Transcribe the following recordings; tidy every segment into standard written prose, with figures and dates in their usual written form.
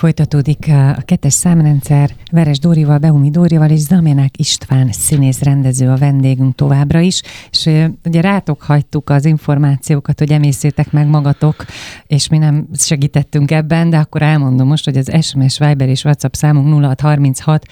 Folytatódik a 2-es számrendszer Veres Dórival, Beumi Dórival és Zamenák István színész rendező a vendégünk továbbra is, és ugye rátok hagytuk az információkat, hogy emészétek meg magatok, és mi nem segítettünk ebben, de akkor elmondom most, hogy az SMS, Viber és WhatsApp számunk 0636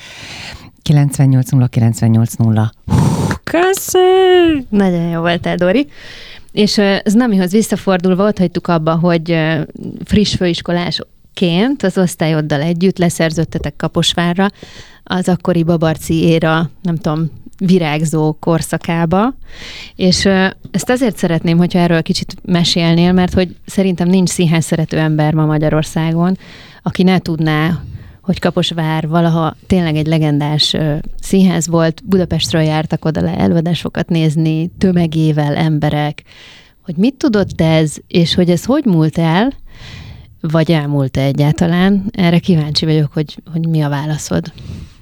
980980. Köszi! Nagyon jó voltál, Dori. És Znamihoz visszafordulva ott hagytuk abba, hogy friss főiskolásként az osztályoddal együtt leszerződtetek Kaposvárra az akkori Babarczy éra, nem tudom, virágzó korszakába. És ezt azért szeretném, hogyha erről kicsit mesélnél, mert hogy szerintem nincs színház szerető ember ma Magyarországon, aki ne tudná, hogy Kaposvár valaha tényleg egy legendás színház volt, Budapestről jártak oda le előadásokat nézni, tömegével emberek, hogy mit tudott ez, és hogy ez hogy múlt el, vagy elmúlt-e egyáltalán? Erre kíváncsi vagyok, hogy mi a válaszod.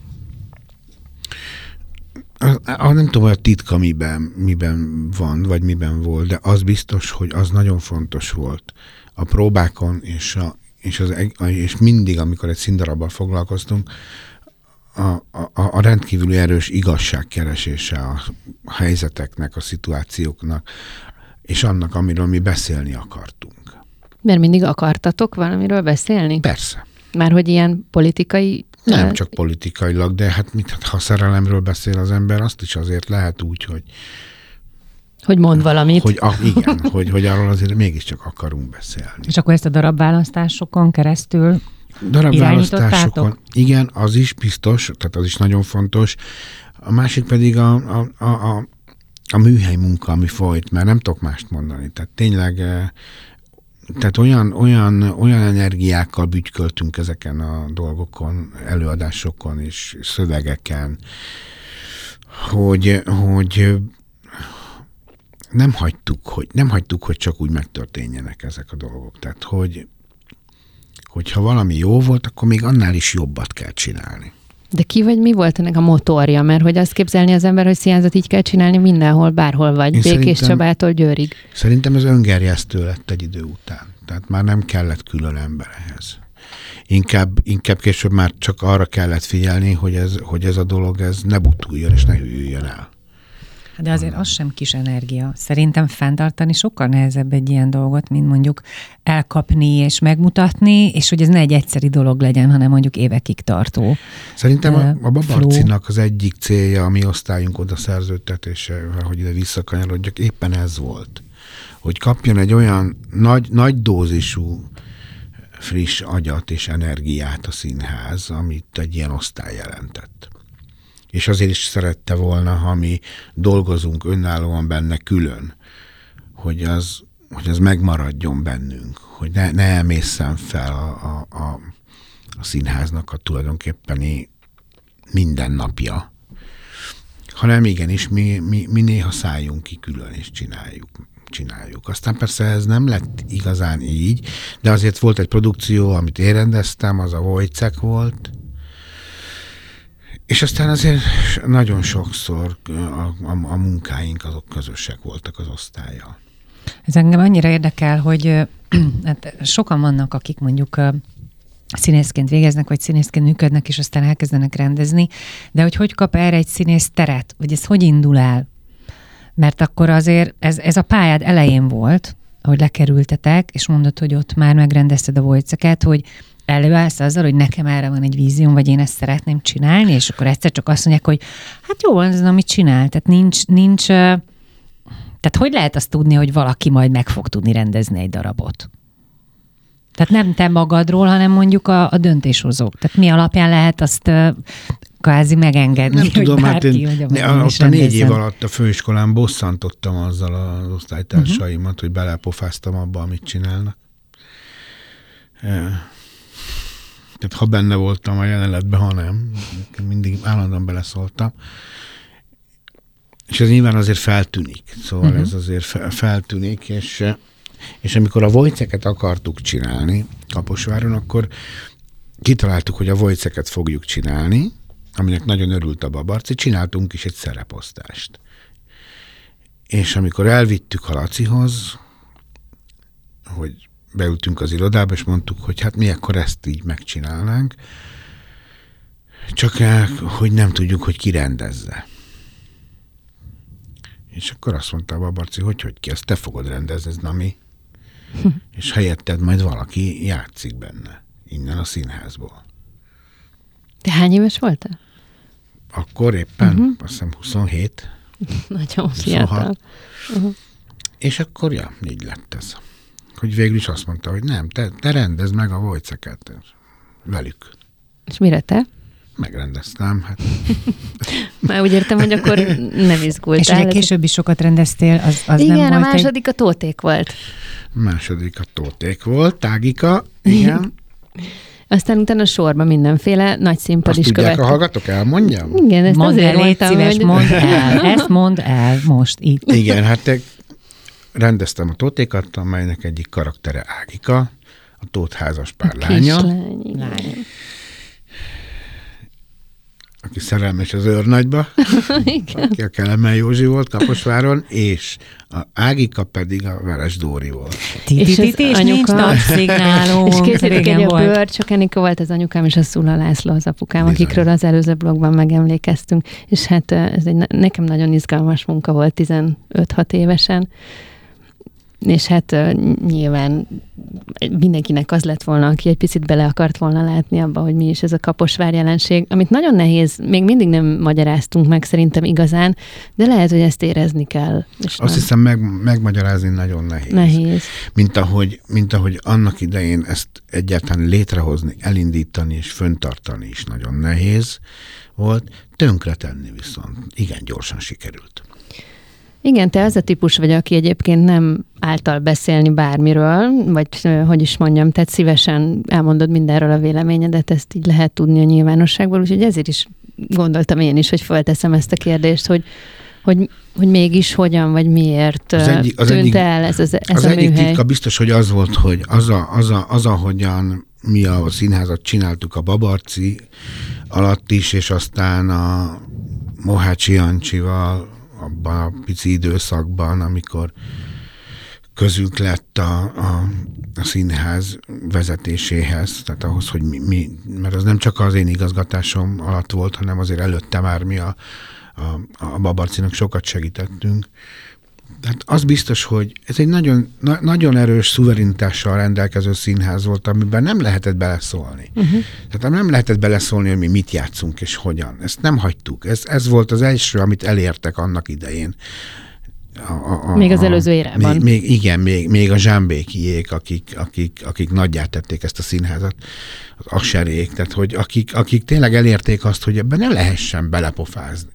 Nem tudom, hogy a titka miben van, vagy miben volt, de az biztos, hogy az nagyon fontos volt a próbákon, és mindig, amikor egy színdarabbal foglalkoztunk, a rendkívüli erős igazságkeresése a helyzeteknek, a szituációknak, és annak, amiről mi beszélni akartunk. Mert mindig akartatok valamiről beszélni? Persze. Már hogy ilyen politikai... Nem csak politikailag, de hát ha szerelemről beszél az ember, azt is azért lehet úgy, hogy mond valamit. Igen, hogy arról azért mégiscsak akarunk beszélni. És akkor ezt a darabválasztásokon keresztül darabválasztásokon, igen, az is biztos, tehát az is nagyon fontos. A másik pedig a műhely munka, ami folyt, mert nem tudok mást mondani. Tehát tényleg, tehát olyan energiákkal bütyköltünk ezeken a dolgokon, előadásokon és szövegeken, hogy nem hagytuk, hogy csak úgy megtörténjenek ezek a dolgok. Tehát, hogyha valami jó volt, akkor még annál is jobbat kell csinálni. De ki vagy mi volt ennek a motorja? Mert hogy azt képzelni az ember, hogy színházat így kell csinálni mindenhol, bárhol vagy, Békés Csabától Győrig. Szerintem ez öngerjesztő lett egy idő után. Tehát már nem kellett külön ember ehhez. Inkább később már csak arra kellett figyelni, hogy ez a dolog ne butuljon és ne hűljön el. De azért az sem kis energia. Szerintem fenntartani sokkal nehezebb egy ilyen dolgot, mint mondjuk elkapni és megmutatni, és hogy ez ne egy egyszeri dolog legyen, hanem mondjuk évekig tartó. Szerintem a Babarczynak az egyik célja, a mi osztályunk oda szerződtetésével, hogy ide visszakanyarodjak, éppen ez volt. Hogy kapjon egy olyan nagy dózisú friss agyat és energiát a színház, amit egy ilyen osztály jelentett. És azért is szerette volna, ha mi dolgozunk önállóan benne külön, hogy az megmaradjon bennünk, hogy ne emészen fel a színháznak a tulajdonképpeni mindennapja, hanem igenis mi néha szálljunk ki külön és csináljuk. Aztán persze ez nem lett igazán így, de azért volt egy produkció, amit én rendeztem, az a Wojciech volt, és aztán azért nagyon sokszor a munkáink azok közösek voltak az osztállyal. Ez engem annyira érdekel, hogy hát sokan vannak, akik mondjuk színészként végeznek, vagy színészként működnek, és aztán elkezdenek rendezni, de hogy kap erre egy színész teret? Vagy ez hogy indul el? Mert akkor azért ez a pályád elején volt, hogy lekerültetek, és mondod, hogy ott már megrendezted a Wojciechet, hogy előállsz azzal, hogy nekem erre van egy vízióm, vagy én ezt szeretném csinálni, és akkor egyszer csak azt mondják, hogy hát jó, ez amit csinál. Tehát nincs tehát hogy lehet azt tudni, hogy valaki majd meg fog tudni rendezni egy darabot? Tehát nem te magadról, hanem mondjuk a döntéshozók. Tehát mi alapján lehet azt kvázi megengedni, nem tudom, hogy bárki, ott a 4 év alatt a főiskolán bosszantottam azzal az osztálytársaimat, hogy belepofáztam abba, amit csinálnak. Tehát ha benne voltam a jelenetben, ha nem, mindig állandóan beleszóltam. És ez nyilván azért feltűnik. Szóval ez azért feltűnik, és amikor a Wojciechet akartuk csinálni Kaposváron, akkor kitaláltuk, hogy a Wojciechet fogjuk csinálni, aminek nagyon örült a Babarczy, csináltunk is egy szereposztást. És amikor elvittük a Lacihoz, hogy beültünk az irodába, és mondtuk, hogy hát mi akkor ezt így megcsinálnánk, csak hogy nem tudjuk, hogy ki rendezze. És akkor azt mondta a Babarci, hogy ki, ezt te fogod rendezni, ez Nami. És helyetted majd valaki játszik benne, innen a színházból. Te hány éves voltál? Akkor éppen, azt hiszem 27. Nagyon fiatal. És akkor, így lett ez. Hogy végül is azt mondta, hogy nem, te rendezd meg a Wojciecheket velük. És mire te? Megrendeztem, hát. Már úgy értem, hogy akkor nem izgultál. És ugye később is sokat rendeztél, az igen, nem volt a második a Tóték volt. Második a Tóték volt, Tágika, igen. Aztán utána sorban mindenféle nagy színpad is követett. Azt tudják a hallgatók, elmondjam? Igen, ezt mondd azért el, légy mondtam, szíves, hogy... mondd el. Ezt mondd el most itt. Igen, hát rendeztem a Tótékat, amelynek egyik karaktere Ágika, a Tóth házaspár lánya. Lány. Aki szerelmes az őrnagyba, aki a Kelemen Józsi volt Kaposváron, és a Ágika pedig a Veres Dóri volt. És nincs napszignálunk. És készítik egy a Bőrcsök Enika volt az anyukám, és a Szula László az apukám, bizony, akikről az előző blogban megemlékeztünk. És hát ez nekem nagyon izgalmas munka volt 15-6 évesen. És hát nyilván mindenkinek az lett volna, aki egy picit bele akart volna látni abba, hogy mi is ez a Kaposvár jelenség, amit nagyon nehéz, még mindig nem magyaráztunk meg szerintem igazán, de lehet, hogy ezt érezni kell. És azt hiszem megmagyarázni nagyon nehéz. Nehéz. Mint ahogy annak idején ezt egyáltalán létrehozni, elindítani és föntartani is nagyon nehéz volt, tönkretenni viszont igen gyorsan sikerült. Igen, te az a típus vagy, aki egyébként nem által beszélni bármiről, vagy hogy is mondjam, tehát szívesen elmondod mindenről a véleményedet, ezt így lehet tudni a nyilvánosságból, úgyhogy ezért is gondoltam én is, hogy felteszem ezt a kérdést, hogy mégis hogyan, vagy miért tűnt el ez a műhely. Egyik titka biztos, hogy az volt, hogy az ahogyan mi a színházat csináltuk a Babarci alatt is, és aztán a Mohácsi Jancsival, abban a pici időszakban, amikor közünk lett a színház vezetéséhez, tehát ahhoz, hogy mi, mert az nem csak az én igazgatásom alatt volt, hanem azért előtte már mi a Babarcinak sokat segítettünk. Tehát az biztos, hogy ez egy nagyon, nagyon erős szuverenitással rendelkező színház volt, amiben nem lehetett beleszólni. Tehát nem lehetett beleszólni, hogy mi mit játszunk és hogyan. Ezt nem hagytuk. Ez volt az első, amit elértek annak idején. Még az előző érában. Még a Zsámbékiék, akik nagyját tették ezt a színházat, az Aserék, tehát hogy akik tényleg elérték azt, hogy ebben ne lehessen belepofázni.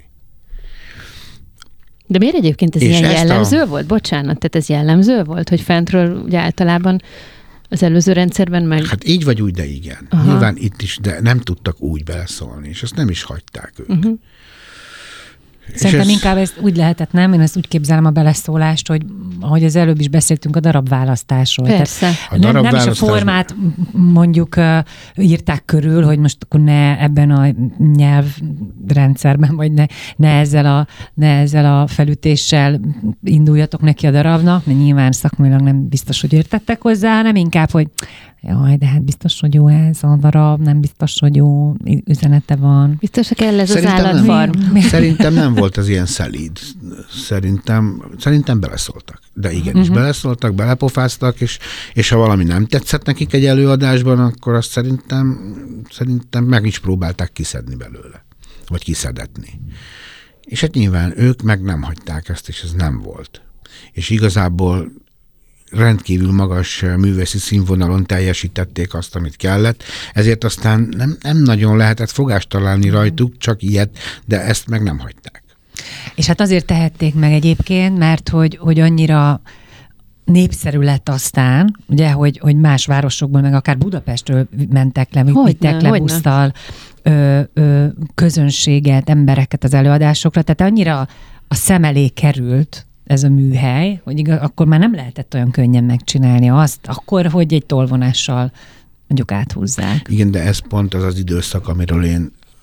De miért egyébként ez ilyen jellemző volt? Bocsánat, tehát ez jellemző volt, hogy fentről ugye általában az előző rendszerben meg... Hát így vagy úgy, de igen. Aha. Nyilván itt is, de nem tudtak úgy beleszólni, és azt nem is hagyták ők. Szerintem inkább ezt úgy lehetett, nem? Én ezt úgy képzelem a beleszólást, hogy ahogy az előbb is beszéltünk a darabválasztásról. Persze. Nem is a formát mondjuk írták körül, hogy most akkor ne ebben a nyelvrendszerben, vagy ne ezzel a felütéssel induljatok neki a darabnak, mert nyilván szakmailag nem biztos, hogy értettek hozzá, hanem inkább, hogy jaj, de hát biztos, hogy jó ez a darab, nem biztos, hogy jó üzenete van. Biztos, hogy kell ez az állatfarm. Szerintem nem volt az ilyen szelíd. Szerintem beleszóltak. De igenis beleszóltak, belepofáztak, és ha valami nem tetszett nekik egy előadásban, akkor azt szerintem meg is próbálták kiszedni belőle. Vagy kiszedetni. És hát nyilván ők meg nem hagyták ezt, és ez nem volt. És igazából rendkívül magas művészi színvonalon teljesítették azt, amit kellett, ezért aztán nem nagyon lehetett fogást találni rajtuk, csak ilyet, de ezt meg nem hagyták. És hát azért tehették meg egyébként, mert hogy annyira népszerű lett aztán, ugye, hogy más városokból, meg akár Budapestről mentek le, vittek le busszal közönséget, embereket az előadásokra, tehát annyira a szem elé került ez a műhely, hogy akkor már nem lehetett olyan könnyen megcsinálni azt, akkor, hogy egy tolvonással mondjuk áthúzzák. Igen, de ez pont az az időszak, amiről én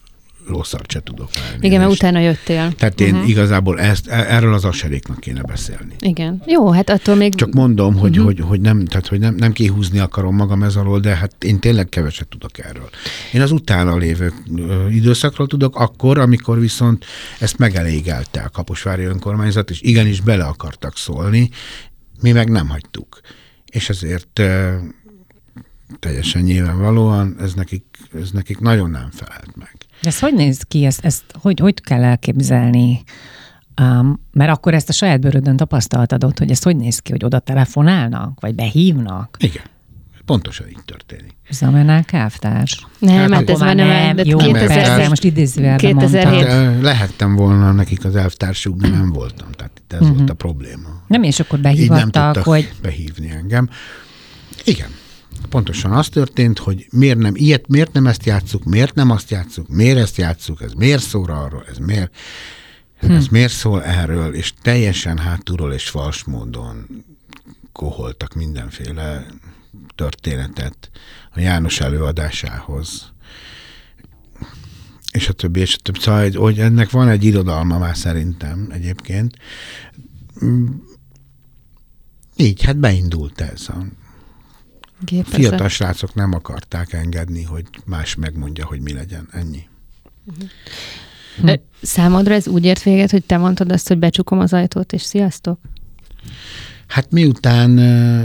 rosszat se tudok elnézni. Igen, mert utána jöttél. Tehát én igazából erről az aseréknak kéne beszélni. Igen. Jó, hát attól még... Csak mondom, hogy nem kihúzni akarom magam ez alól, de hát én tényleg keveset tudok erről. Én az utána lévő időszakról tudok akkor, amikor viszont ezt megelégelte a kaposvári önkormányzat, és igenis bele akartak szólni, mi meg nem hagytuk. És ezért teljesen nyilvánvalóan ez nekik nagyon nem felelt meg. Ez hogy néz ki? Ezt hogy kell elképzelni? Mert akkor ezt a saját bőrödön tapasztaltad ott, hogy ez hogy néz ki, hogy oda telefonálnak, vagy behívnak? Igen. Pontosan így történik. Zamenák elvtárs? Nem, hát ez már nem. Jó, 2000, most idézőjelben mondtam. Lehettem volna nekik az elvtársuk, de nem voltam. Tehát ez volt a probléma. Nem, és akkor behívattak, így nem tudtak hogy... behívni engem. Igen. Pontosan az történt, hogy miért nem ezt játsszuk, miért nem azt játsszuk, miért ezt játsszuk, ez miért szól arról, ez miért szól erről, és teljesen hátulról és fals módon koholtak mindenféle történetet a János előadásához. És a többi. Szóval, hogy ennek van egy irodalma már szerintem egyébként. Így, hát beindult ez. A fiatal srácok nem akarták engedni, hogy más megmondja, hogy mi legyen. Ennyi. Számodra ez úgy ért véget, hogy te mondtad azt, hogy becsukom az ajtót, és sziasztok? Hát miután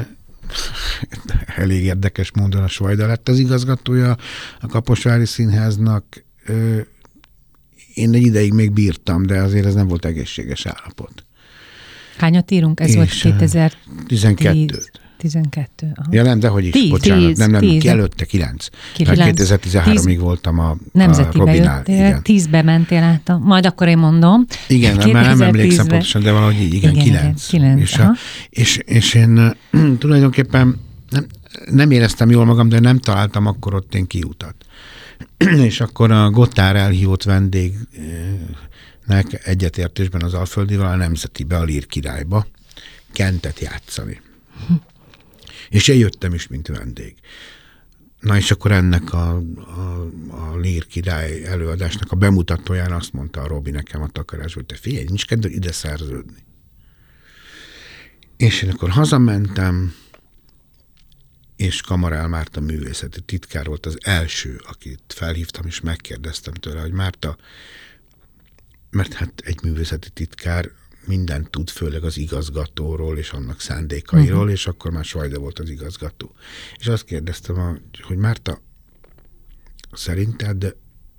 elég érdekes módon a Svajda lett az igazgatója a Kaposvári Színháznak, én egy ideig még bírtam, de azért ez nem volt egészséges állapot. Hányat írunk? Ez volt 2012. 12. Aha. Ja nem, de hogy is, 10, bocsánat, 10, nem, 10. előtte 9. 2013-ig voltam a Robinál. 10-be mentél át, majd akkor én mondom. Igen, már nem emlékszem pontosan, de valahogy így, igen, 9. És én tulajdonképpen nem éreztem jól magam, de nem találtam akkor ott én kiutat. És akkor a Gotthár elhívott vendégnek egyetértésben az Alföldivel a Nemzetibe, a Lír Királyba Kentet játszani. És én jöttem is, mint vendég. Na és akkor ennek a Lír Király előadásnak a bemutatóján azt mondta a Robi nekem a takarásból, hogy te figyelj, nincs kedved ide szerződni. És én akkor hazamentem, és Kamarál Márta művészeti titkár volt az első, akit felhívtam, és megkérdeztem tőle, hogy Márta, mert hát egy művészeti titkár mindent tud, főleg az igazgatóról és annak szándékairól, és akkor már Svajda volt az igazgató. És azt kérdeztem, hogy Márta, szerinted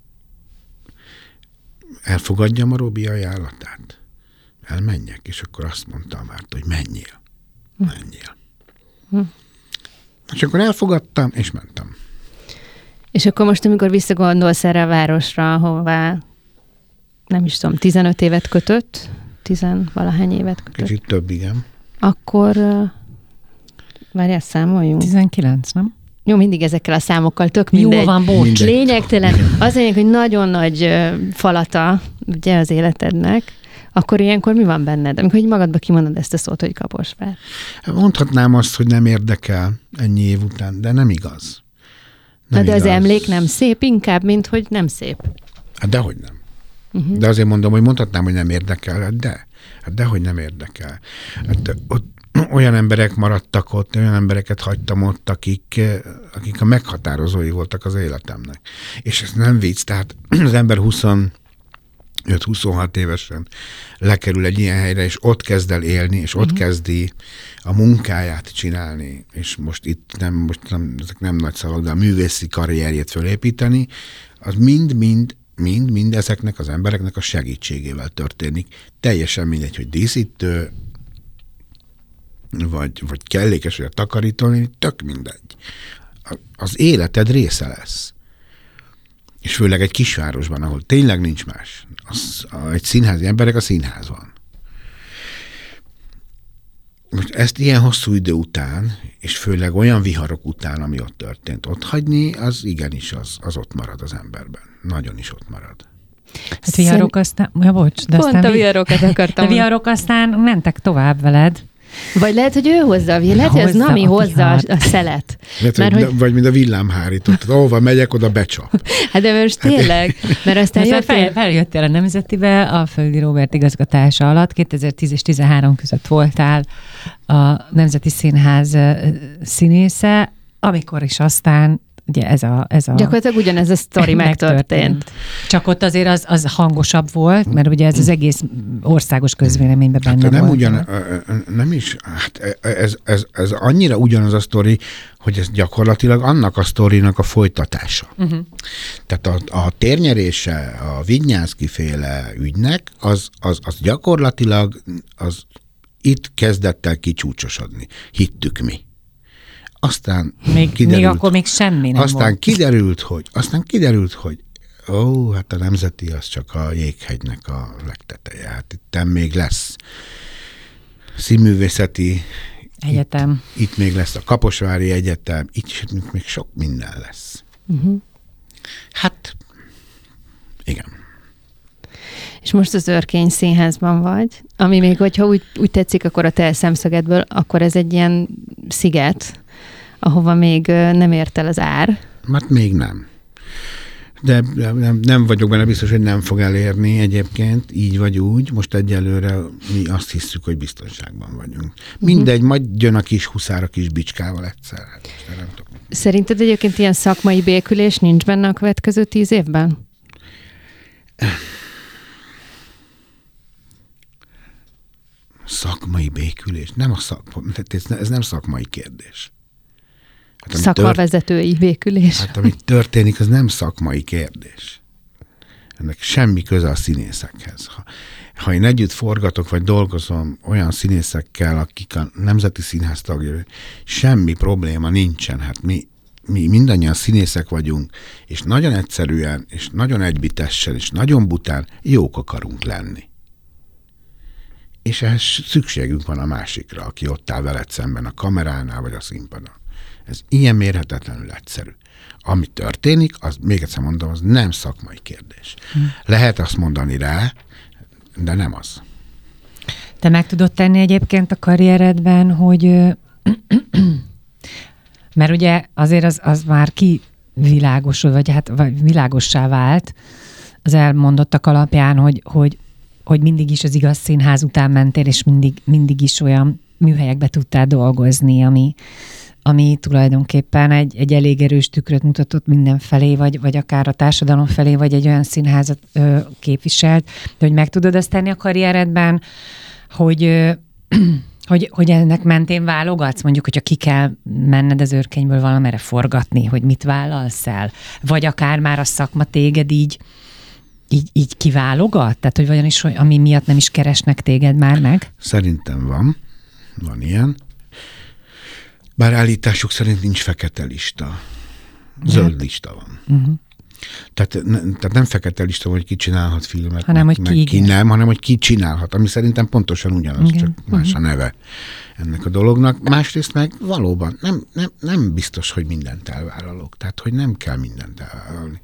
elfogadjam a Robi ajánlatát? Elmenjek? És akkor azt mondta a Márta, hogy menjél. És akkor elfogadtam, és mentem. És akkor most, amikor visszagondolsz erre a városra, ahová, nem is tudom, 15 évet kötött, 10-valahány évet kötött. Kicsit több, igen. Akkor, várjál, számoljunk. 19, nem? Jó, mindig ezekkel a számokkal tök mindegy. Jó van, bocs. Lényegtelen. Az lényeg, hogy nagyon nagy falata ugye az életednek, akkor ilyenkor mi van benned? Amikor így magadba kimondod ezt a szót, hogy Kaposvár. Mondhatnám azt, hogy nem érdekel ennyi év után, de nem igaz. Nem de igaz. Az emlék nem szép, inkább, mint hogy nem szép. Hát dehogy nem. De azért mondom, hogy mondhatnám, hogy nem érdekel, dehogy nem érdekel. Hát ott olyan emberek maradtak ott, olyan embereket hagytam ott, akik a meghatározói voltak az életemnek. És ez nem vicc, tehát az ember 25-26 évesen lekerül egy ilyen helyre, és ott kezd el élni, és ott kezdi a munkáját csinálni, és most itt ezek nem nagy szavak, de a művészi karrierjét fölépíteni, az mind ezeknek az embereknek a segítségével történik. Teljesen mindegy, hogy díszítő, vagy kellékes, vagy a takarítani, tök mindegy. Az életed része lesz. És főleg egy kisvárosban, ahol tényleg nincs más. Egy színházi emberek a színházban. Most ezt ilyen hosszú idő után, és főleg olyan viharok után, ami ott történt, ott hagyni, az igenis az ott marad az emberben. Nagyon is ott marad. Hát viharok aztán, ja bocs, de pont aztán a viharokat akartam. De viharok aztán mentek tovább veled. Vagy lehet, hogy ő hozza, lehet, hogy az Nami hozza a szelet. Lehet, vagy mint a villámhárított, ahova megyek, oda becsap. Hát de most tényleg, mert aztán feljöttél a Nemzetibe, a Földi Róbert igazgatása alatt, 2010 és 2013 között voltál a Nemzeti Színház színésze, amikor is aztán ugye ez a gyakorlatilag ugyanez a sztori megtörtént. Csak ott azért az hangosabb volt, mert ugye ez az egész országos közvéleményben benne nem volt. Nem is, ez annyira ugyanaz a sztori, hogy ez gyakorlatilag annak a sztorinak a folytatása. Tehát a térnyerése a Widnyánszky féle ügynek, az gyakorlatilag itt kezdett el kicsúcsosodni. Hittük mi. Aztán még akkor még semmi nem volt. Aztán kiderült, hogy hát a Nemzeti az csak a jéghegynek a legteteje. Hát itt még lesz színművészeti egyetem. Itt még lesz a Kaposvári Egyetem, itt még sok minden lesz. Hát, igen. És most az Örkény Színházban vagy, ami még, hogyha úgy tetszik, akkor a te szemszögedből, akkor ez egy ilyen sziget, ahova még nem ért el az ár. Hát még nem. De nem vagyok benne biztos, hogy nem fog elérni egyébként, így vagy úgy. Most egyelőre mi azt hiszük, hogy biztonságban vagyunk. Mindegy, majd jön a kis huszár a kis bicskával egyszer. Szerinted egyébként ilyen szakmai békülés nincs benne a következő 10 évben? Szakmai békülés? Ez nem szakmai kérdés. Hát, szakmavezetői békülés. Hát amit történik, az nem szakmai kérdés. Ennek semmi köze a színészekhez. Ha én együtt forgatok, vagy dolgozom olyan színészekkel, akik a Nemzeti Színház tagjai, semmi probléma nincsen. Hát mi mindannyian színészek vagyunk, és nagyon egyszerűen, és nagyon egybitessel, és nagyon bután jók akarunk lenni. És ehhez szükségünk van a másikra, aki ott áll veled szemben a kameránál, vagy a színpadon. Ez ilyen mérhetetlenül egyszerű. Ami történik, az még egyszer mondom, az nem szakmai kérdés. Lehet azt mondani rá, de nem az. Te meg tudod tenni egyébként a karrieredben, hogy mert ugye azért az már kivilágosul, vagy világossá vált az elmondottak alapján, hogy mindig is az igaz színház után mentél, és mindig is olyan műhelyekbe tudtál dolgozni, ami tulajdonképpen egy elég erős tükröt mutatott mindenfelé, vagy akár a társadalom felé, vagy egy olyan színházat képviselt, de hogy meg tudod azt tenni a karrieredben, hogy ennek mentén válogatsz, mondjuk, hogyha ki kell menned az Örkényből valamerre forgatni, hogy mit vállalsz el, vagy akár már a szakma téged így kiválogat? Tehát, hogy vajon is, ami miatt nem is keresnek téged már meg? Szerintem van ilyen. Bár állításuk szerint nincs fekete lista. Zöld lista van. Tehát nem fekete lista, hogy ki csinálhat filmet, hanem hogy ki nem, hanem hogy ki csinálhat, ami szerintem pontosan ugyanaz, csak más a neve ennek a dolognak. Másrészt meg valóban nem biztos, hogy mindent elvállalok. Tehát, hogy nem kell mindent elvállalni.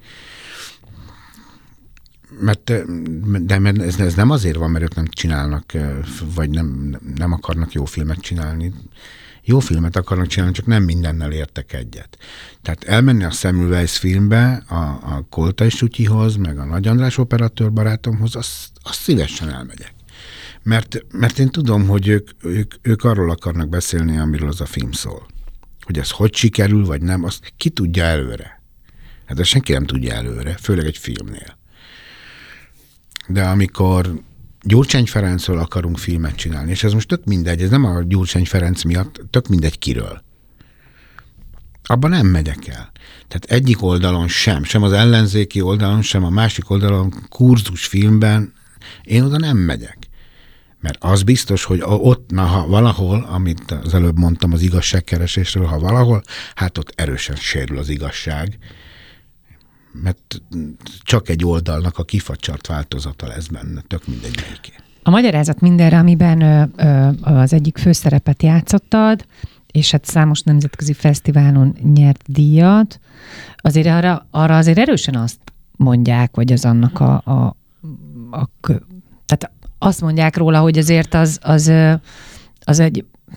Mert ez nem azért van, mert ők nem csinálnak, vagy nem akarnak jó filmet csinálni. Jó filmet akarnak csinálni, csak nem mindennel értek egyet. Tehát elmenni a Semmelweis filmbe, a Koltai Sutyihoz, meg a Nagy András operatőr barátomhoz, azt szívesen elmegyek. Mert én tudom, hogy ők arról akarnak beszélni, amiről az a film szól. Hogy ez hogy sikerül, vagy nem, azt ki tudja előre. Hát ezt senki nem tudja előre, főleg egy filmnél. De amikor Gyurcsány Ferencről akarunk filmet csinálni, és ez most tök mindegy, ez nem a Gyurcsány Ferenc miatt, tök mindegy kiről. Abban nem megyek el. Tehát egyik oldalon sem az ellenzéki oldalon, sem a másik oldalon kurzus filmben én oda nem megyek. Mert az biztos, hogy ott, ha valahol, amit az előbb mondtam az igazságkeresésről, ha valahol, hát ott erősen sérül az igazság, mert csak egy oldalnak a kifacsart változata lesz benne, tök mindegy melyiké. A magyarázat mindenre, amiben az egyik főszerepet játszottad, és hát számos nemzetközi fesztiválon nyert díjat, azért arra azért erősen azt mondják, vagy az annak tehát azt mondják róla, hogy azért az egy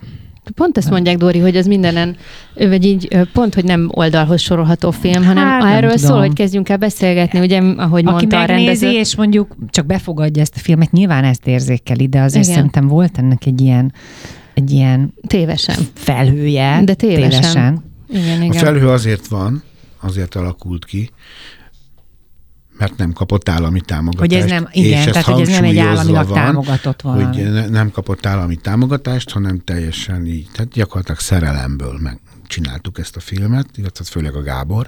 Pont ezt mondják, Dóri, hogy az mindenen, vagy így pont, hogy nem oldalhoz sorolható film, hanem erről szól, hogy kezdjünk el beszélgetni, ugye, ahogy mondta a rendező. És mondjuk csak befogadja ezt a filmet, nyilván ezt érzékeli, de azért szerintem volt ennek egy ilyen tévesen felhője. De tévesen. Igen. A felhő azért alakult ki, mert nem kapott állami támogatást. Hogy ez nem, igen, tehát hogy ez nem egy államilag támogatott valami. Hogy nem kapott állami támogatást, hanem teljesen így, tehát gyakorlatilag szerelemből csináltuk ezt a filmet, illetve főleg a Gábor,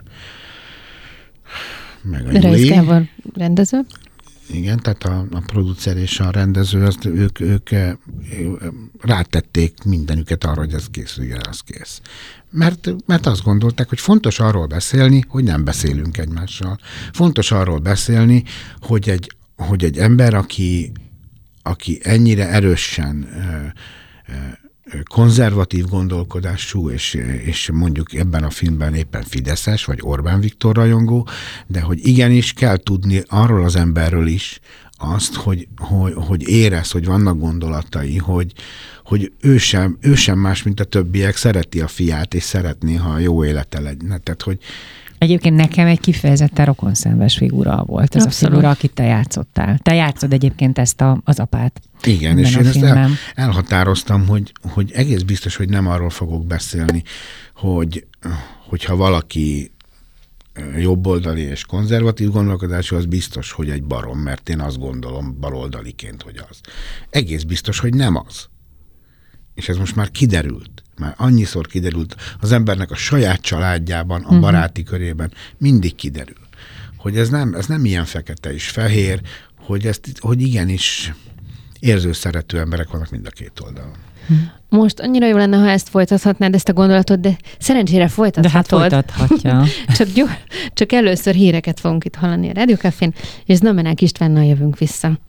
meg a Reis Gábor rendező. Igen, tehát a producer és a rendező, ők rátették mindenüket arra, hogy ez készüljön, az kész. Mert azt gondolták, hogy fontos arról beszélni, hogy nem beszélünk egymással. Fontos arról beszélni, hogy egy ember, aki ennyire erősen konzervatív gondolkodású, és mondjuk ebben a filmben éppen fideszes, vagy Orbán Viktor rajongó, de hogy igenis kell tudni arról az emberről is azt, hogy érez, hogy vannak gondolatai, hogy ő sem más, mint a többiek, szereti a fiát, és szeretné, ha jó élete legyen. Tehát, hogy egyébként nekem egy kifejezetten rokonszenves figura volt ez Abszolút. A figura, akit te játszottál. Te játszod egyébként ezt az apát. Igen, és én ezt elhatároztam, hogy egész biztos, hogy nem arról fogok beszélni, hogyha valaki jobboldali és konzervatív gondolkodású, az biztos, hogy egy barom, mert én azt gondolom baloldaliként, hogy az. Egész biztos, hogy nem az. És ez most már kiderült. Már annyiszor kiderült az embernek a saját családjában, a baráti körében mindig kiderül, hogy ez nem ilyen fekete és fehér, hogy igenis érző-szerető emberek vannak mind a két oldalon. Most annyira jó lenne, ha ezt folytathatnád, ezt a gondolatot, de szerencsére folytathatod. De hát folytathatja. Csak először híreket fogunk itt hallani a Rádió Cafén, és Znamenák Istvánnal jövünk vissza.